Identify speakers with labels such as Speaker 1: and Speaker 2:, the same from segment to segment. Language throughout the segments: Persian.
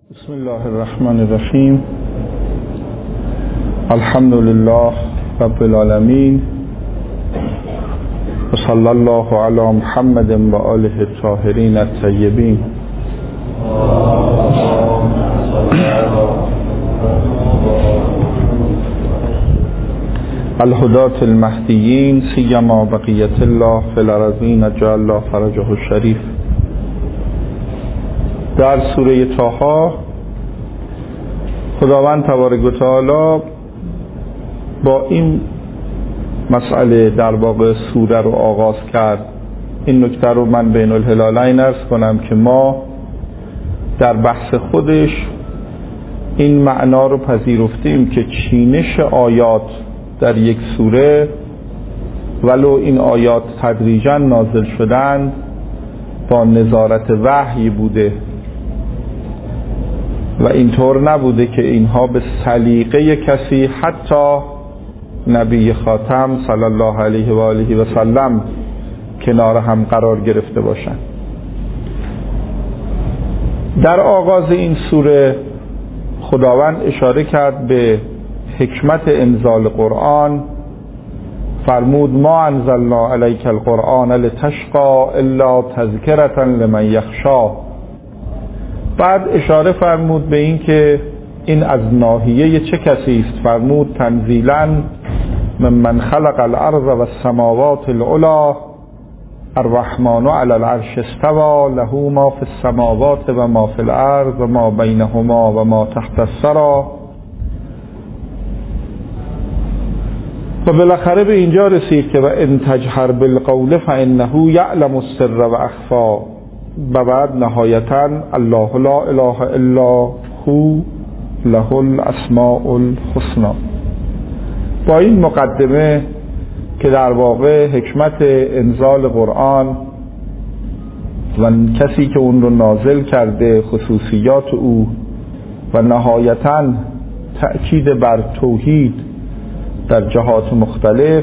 Speaker 1: بسم الله الرحمن الرحیم. الحمد لله رب العالمین و صلی الله علی محمد و آله الطاهرین الطیبین. الهداة المهدیین سیما بقیت الله فی الارضین اجعل الله فرجه الشریف. در سوره طه خداوند تبارک و تعالی با این مسئله در واقع سوره رو آغاز کرد. این نکته رو من بین الهلالین عرض کنم که ما در بحث خودش این معنا رو پذیرفتیم که چینش آیات در یک سوره ولو این آیات تدریجا نازل شدند با نظارت وحی بوده و اینطور نبوده که اینها به سلیقه کسی حتی نبی خاتم صلی الله علیه و آله و سلم کنار هم قرار گرفته باشند. در آغاز این سوره خداوند اشاره کرد به حکمت انزال قرآن. فرمود ما انزلنا علیک القرآن لتشقى الا تذکرة لمن یخشی. بعد اشاره فرمود به این که این از ناحیه چه کسی است؟ فرمود تنزیلا ممن خلق الارض و السماوات العلی الرحمن علی العرش استوى له ما فی السماوات و ما فی الارض و ما بینهما و ما تحت الثری. و بالاخره به اینجا رسید که و ان تجهر بالقول فانه یعلم السر و اخفی. و بعد نهایتا الله لا اله الا هو له الاسماء الحسنی. با این مقدمه که در واقع حکمت انزال قرآن و کسی که اون رو نازل کرده، خصوصیات او و نهایتا تأکید بر توحید در جهات مختلف،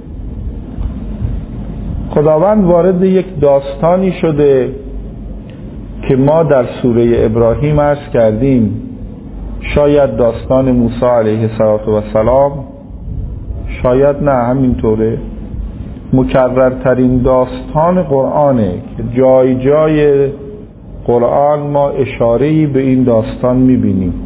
Speaker 1: خداوند وارد یک داستانی شده که ما در سوره ابراهیم عرض کردیم شاید داستان موسی علیه السلام، شاید نه همینطوره، مکررترین داستان قرآنه که جای جای قرآن ما اشاره‌ای به این داستان میبینیم.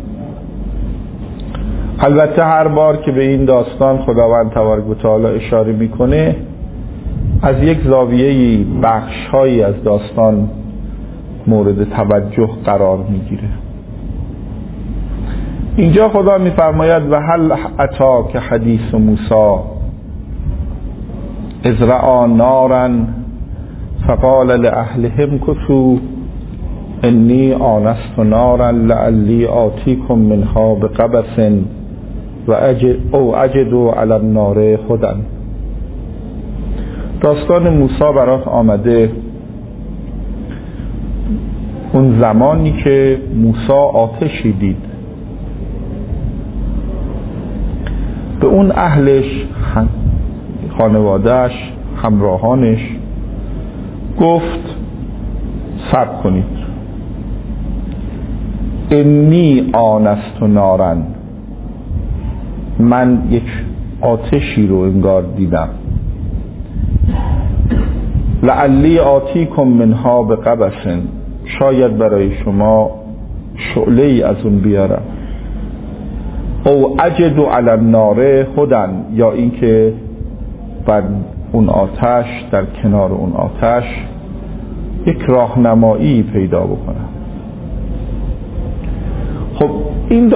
Speaker 1: البته هر بار که به این داستان خداوند تبارک و تعالی اشاره میکنه از یک زاویه‌ای بخش‌هایی از داستان مورد توجه قرار میگیره. اینجا خدا میفرماید و هل اتاک حدیث موسی اذ رأى نارا فقال لأهلهم كثوا انی آنست نارا لعلی آتیکم منها بقبس و اجد علی النار هدی. داستان موسی برات آمده اون زمانی که موسی آتشی دید، به اون اهلش، خانوادهش، همراهانش گفت صبر کنید، انی آنست نارا، من یک آتشی رو انگار دیدم، لعلی آتیکم منها بقبس، شاید برای شما شعله ای از اون بیارم، او اجد علی النار هدی، یا اینکه بر اون آتش، در کنار اون آتش یک راهنمایی پیدا بکنم. خب این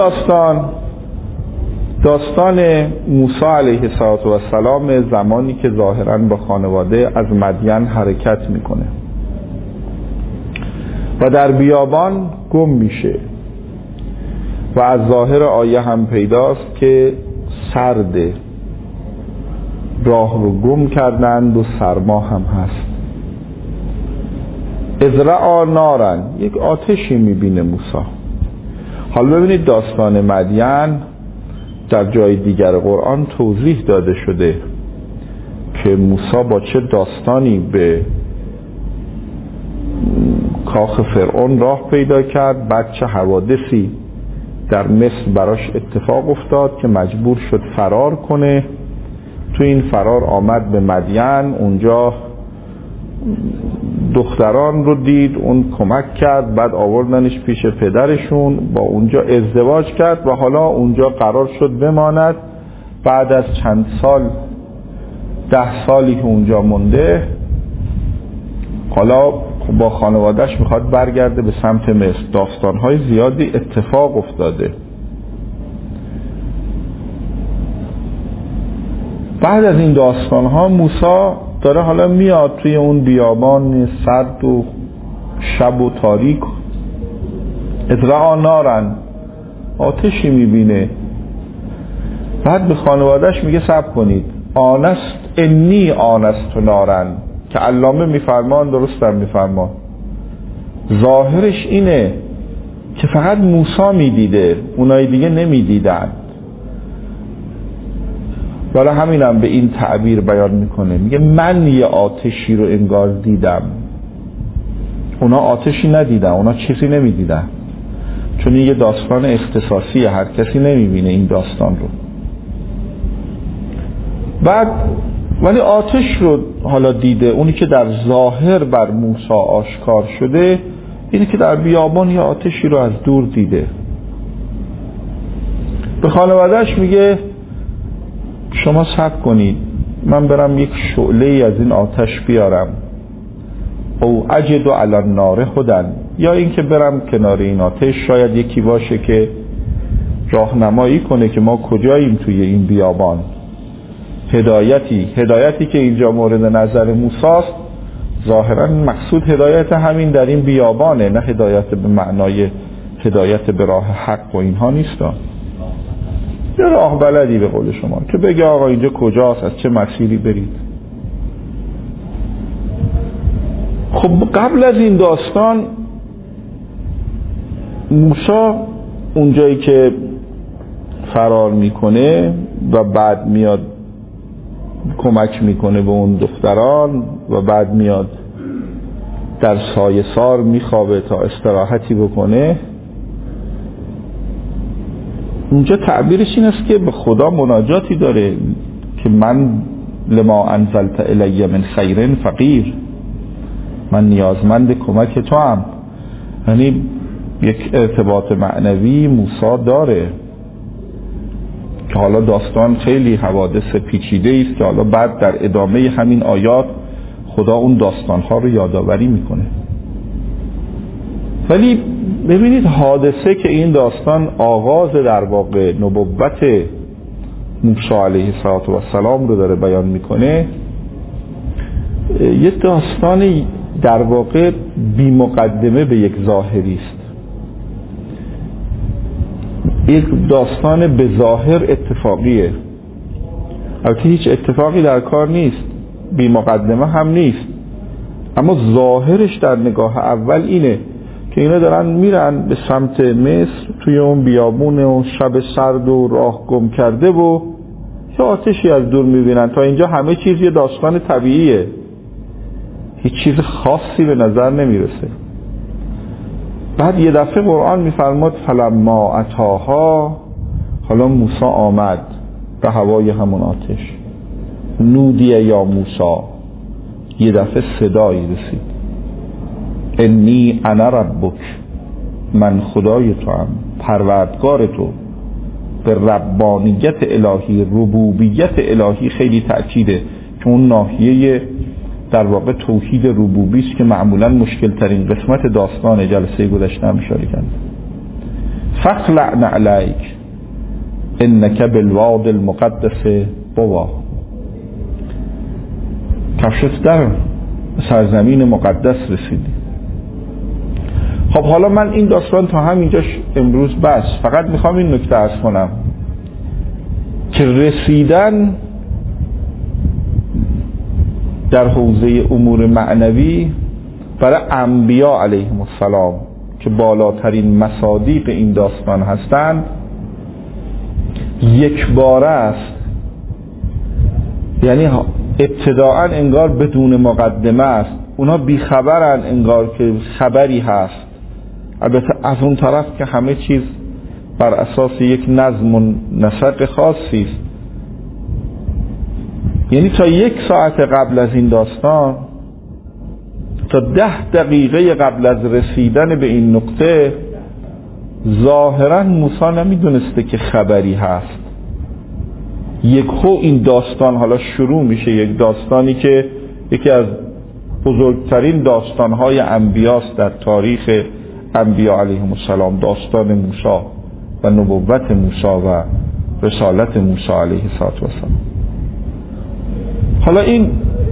Speaker 1: داستان موسی علیه السلام زمانی که ظاهراً با خانواده از مدین حرکت میکنه و در بیابان گم میشه و از ظاهر آیه هم پیداست که سرده، راه رو گم کردند و سرما هم هست. اذ رأى نارا، یک آتشی میبینه موسی. حالا ببینید داستان مدین در جای دیگر قرآن توضیح داده شده که موسی با چه داستانی به کاخ فرعون راه پیدا کرد. بعد چه حوادثی در مصر براش اتفاق افتاد که مجبور شد فرار کنه. تو این فرار آمد به مدین، اونجا دختران رو دید، اون کمک کرد، بعد آوردنش پیش پدرشون، با اونجا ازدواج کرد و حالا اونجا قرار شد بماند. بعد از چند سال، 10 سالی که اونجا مونده، حالا با خانوادهش میخواد برگرده به سمت مصر. داستانهای زیادی اتفاق افتاده. بعد از این داستانها موسی داره حالا میاد توی اون بیابان سرد و شب و تاریک، ادرعا نارن، آتشی میبینه. بعد به خانوادهش میگه صبر کنید، انی آنست نارن، که علامه میفرمان، درستم میفرمان، ظاهرش اینه که فقط موسی میدیده، اونای دیگه نمیدیدن. برای همینم به این تعبیر بیان میکنه، میگه من یه آتشی رو انگار دیدم. اونا آتشی ندیدن، اونا چیزی نمیدیدن، چون این یه داستان اختصاصیه، هر کسی نمیبینه این داستان رو. بعد ولی آتش رو حالا دیده. اونی که در ظاهر بر موسی آشکار شده اینه که در بیابان یه آتشی رو از دور دیده. به خانوادهش میگه شما صبر کنید، من برم یک شعله از این آتش بیارم، او اجد علی النار هدی، یا این که برم کنار این آتش، شاید یکی باشه که راهنمایی کنه که ما کجاییم توی این بیابان. هدایتی که اینجا مورد نظر موسی است، ظاهرا مقصود هدایت همین در این بیابانه، نه هدایت به معنای هدایت به راه حق و اینها نیستا. یه راه بلدی به قول شما که بگه آقا اینجا کجاست، از چه مسیری برید. خب قبل از این داستان موسی اونجایی که فرار میکنه و بعد میاد کمک میکنه به اون دختران و بعد میاد در سایه سار میخوابه تا استراحتی بکنه، اونجا تعبیرش این است که به خدا مناجاتی داره که من لما انزلت الی من خیر فقیر، من نیازمند کمک تو هم. یعنی یک ارتباط معنوی موسی داره که حالا داستان خیلی حوادث پیچیده است که حالا بعد در ادامه همین آیات خدا اون داستانها رو یادآوری میکنه. ولی ببینید حادثه که این داستان آغاز در واقع نبوت موسی علیه السلام رو داره بیان میکنه، یه داستان در واقع بی مقدمه به یک ظاهری است، یک داستان به ظاهر اتفاقیه. البته هیچ اتفاقی در کار نیست، بی مقدمه هم نیست، اما ظاهرش در نگاه اول اینه که اینا دارن میرن به سمت مصر، توی اون بیابون و شب سرد و راه گم کرده و یه آتشی از دور میبینن. تا اینجا همه چیز یه داستان طبیعیه، هیچ چیز خاصی به نظر نمیرسه. بعد یه دفعه قرآن میفرماد فلما اتاها، حالا موسی آمد به هوای همون آتش، نودی یا موسی، یه دفعه صدایی رسید، انی انا ربک، من خدای تو هم، پروردگار تو. به ربانیت الهی، ربوبیت الهی خیلی تأکیده که اون ناحیه در واقع توحید ربوبی است که معمولا مشکل ترین قسمت داستان جلسه گذشته هم اشاره کردم. فاخلع نعلیک انک بالواد المقدس طوی، کفشت در سرزمین مقدس رسیدی. خب حالا من این داستان تا همینجاش امروز بس، فقط میخوام این نکته عرض کنم که رسیدن در حوزه امور معنوی برای انبیا علیهم السلام که بالاترین مصادیق این داستان هستند یک باره است. یعنی ابتداعا انگار بدون مقدمه است، اونا بیخبرن انگار که خبری هست. البته از اون طرف که همه چیز بر اساس یک نظم و نسق خاصی است. یعنی تا 1 ساعت قبل از این داستان، تا 10 دقیقه قبل از رسیدن به این نقطه، ظاهرا موسی نمیدونسته که خبری هست. این داستان حالا شروع میشه، یک داستانی که یکی از بزرگترین داستانهای انبیاست در تاریخ انبیا علیهم السلام، داستان موسی و نبوت موسی و رسالت موسی علیه السلام. حالا این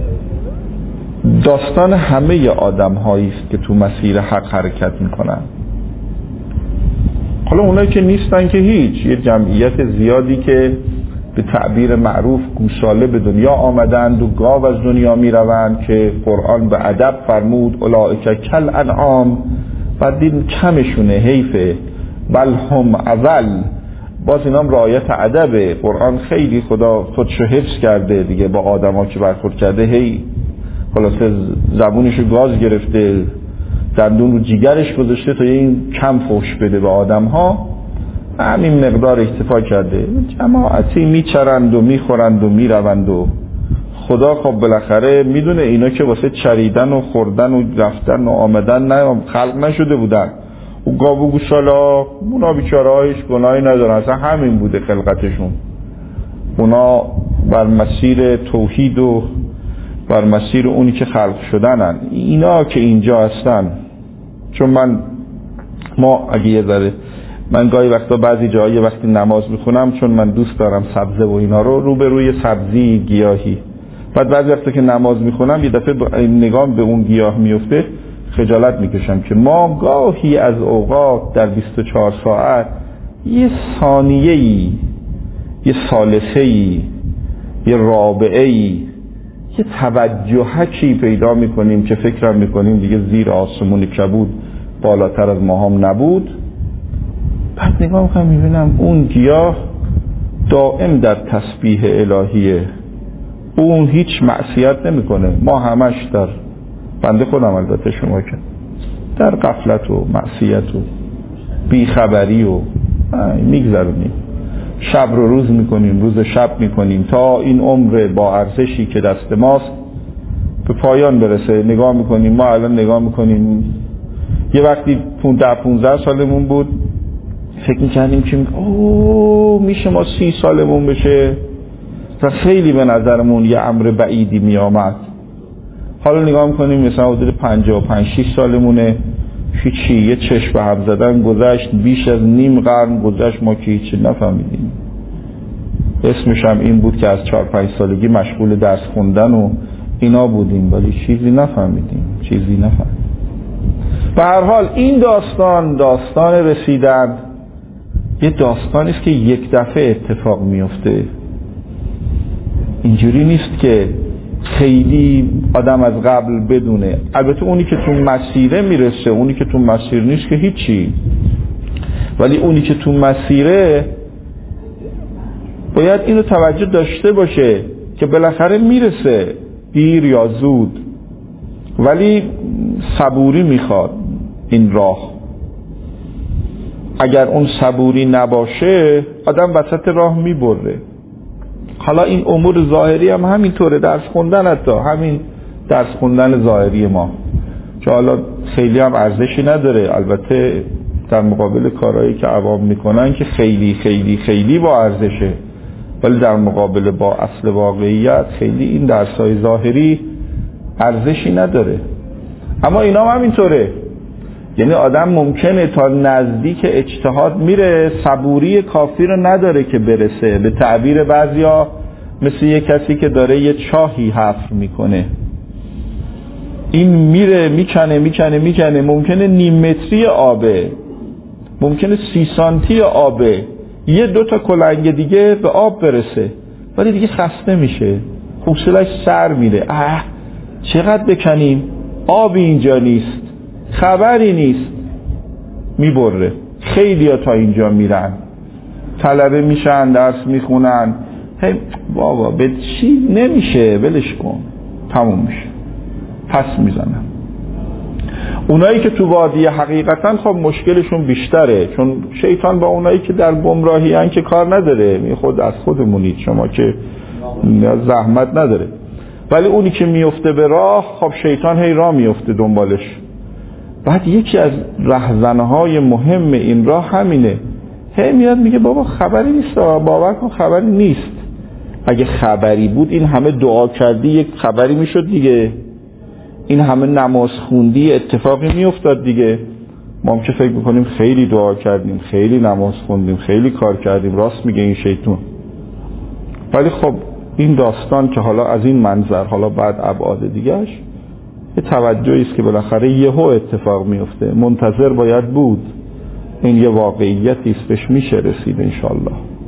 Speaker 1: داستان همه آدم هایی است که تو مسیر حق حرکت میکنن. حالا اونایی که نیستن که هیچ، یه جمعیت زیادی که به تعبیر معروف گوساله به دنیا آمدند و گاو از دنیا میروند، که قرآن به ادب فرمود اولئک کل انعام، بعد دید کمشونه، حیفه، بل هم اضل. باز اینام رعایت ادبه. قرآن خیلی خدا خودشو حفظ کرده دیگه، با آدم ها که برخورد کرده هی خلاصه زبونشو گاز گرفته، دندون رو جیگرش گذاشته تا این کم فحش بده به آدم ها. همین مقدار اکتفا کرده. جماعتی میچرند و میخورند و میروند و خدا خب بالاخره میدونه اینا که واسه چریدن و خوردن و رفتن و آمدن نه خلق نشده بودن. و گاو و گوسالا اونا بیچاره هیچ گناهی ندارن، اصلا همین بوده خلقتشون. اونا بر مسیر توحید و بر مسیر اونی که خلق شدنن. اینا که اینجا هستن، چون ما اگه یه ذره، من گاهی وقتا بعضی جایی وقتی نماز میخونم، چون من دوست دارم سبزه و اینا رو به روی سبزی گیاهی، بعد بعضی وقتا که نماز میخونم یه دفعه نگاه به اون گیاه میفته، خجالت میکشم که ما گاهی از اوقات در 24 ساعت یه ثانیه‌ای، یه ثالثه‌ای، یه رابعه‌ای، یه توجهکی پیدا میکنیم که فکرم میکنیم دیگه زیر آسمون کبود بالاتر از ما هم نبود. بعد نگاه میکنم میبینم اون گیاه دائم در تسبیح الهیه، اون هیچ معصیت نمیکنه. ما همش در، بنده خودم البته، شما که در غفلت و معصیت و بیخبری و میگذرونیم، شب رو روز میکنیم، روز شب میکنیم تا این عمر با ارزشی که دست ماست به پایان برسه. نگاه میکنیم، ما الان نگاه میکنیم، یه وقتی 15 سالمون بود فکر میکردیم که میشه ما 30 سالمون بشه و خیلی به نظرمون یه امر بعیدی میامد. حالا نگاه میکنیم مثلا حدود 55-6 سالمونه، هیچی، یه چشم به هم زدن گذشت، بیش از نیم قرن گذشت، ما که هیچی نفهمیدیم. اسمش هم این بود که از 4-5 سالگی مشغول درس خوندن و اینا بودیم، ولی چیزی نفهمیدیم. به هر حال این داستان رسیدن یه داستانی است که یک دفعه اتفاق میفته. اینجوری نیست که خیلی آدم از قبل بدونه. البته اونی که تو مسیره میرسه، اونی که تو مسیر نیست که هیچی، ولی اونی که تو مسیره باید اینو توجه داشته باشه که بالاخره میرسه، دیر یا زود، ولی صبوری میخواد این راه. اگر اون صبوری نباشه آدم وسط راه میبره. حالا این امور ظاهری هم همینطوره، درس خوندن، حتی همین درس خوندن ظاهری ما که حالا خیلی هم ارزشی نداره، البته در مقابل کارهایی که عوام میکنن که خیلی خیلی خیلی با ارزشه، ولی در مقابل با اصل واقعیت خیلی این درسای ظاهری ارزشی نداره. اما اینا هم همینطوره، یعنی آدم ممکنه تا نزدیک اجتهاد میره، صبوری کافی رو نداره که برسه. به تعبیر بعضیا مثل یه کسی که داره یه چاهی حفر میکنه، این میره میکنه، ممکنه نیم متری آبه، ممکنه 30 سانتی آبه، 1-2 کلنگ دیگه به آب برسه، ولی دیگه خسته میشه، حوصله‌اش سر میره. چقدر بکنیم، آبی اینجا نیست، خبری نیست، میبره. خیلی ها تا اینجا میرن، طلبه میشن، درس میخونن، بابا به چی نمیشه، ولش کن، تموم میشه. پس میزنن. اونایی که تو وادی حقیقتاً خب مشکلشون بیشتره، چون شیطان با اونایی که در گمراهی ان که کار نداره، می خود از خودمونید شما که زحمت نداره. ولی اونی که میفته به راه، خب شیطان هی راه میفته دنبالش. بعد یکی از رهزنهای مهم این راه همینه، هی میاد میگه بابا خبری نیست، باور کن خبری نیست. اگه خبری بود این همه دعا کردی یک خبری میشد دیگه، این همه نماز خوندی اتفاقی میافتاد دیگه. ما هم که فکر میکنیم خیلی دعا کردیم، خیلی نماز خوندیم، خیلی کار کردیم، راست میگه این شیطان. ولی خب این داستان که حالا از این منظر، حالا بعد ابعاد دیگهش، یه توجهی است که بالاخره یهو اتفاق میفته، منتظر باید بود. این یه واقعیتی است، بهش میشه رسید انشالله.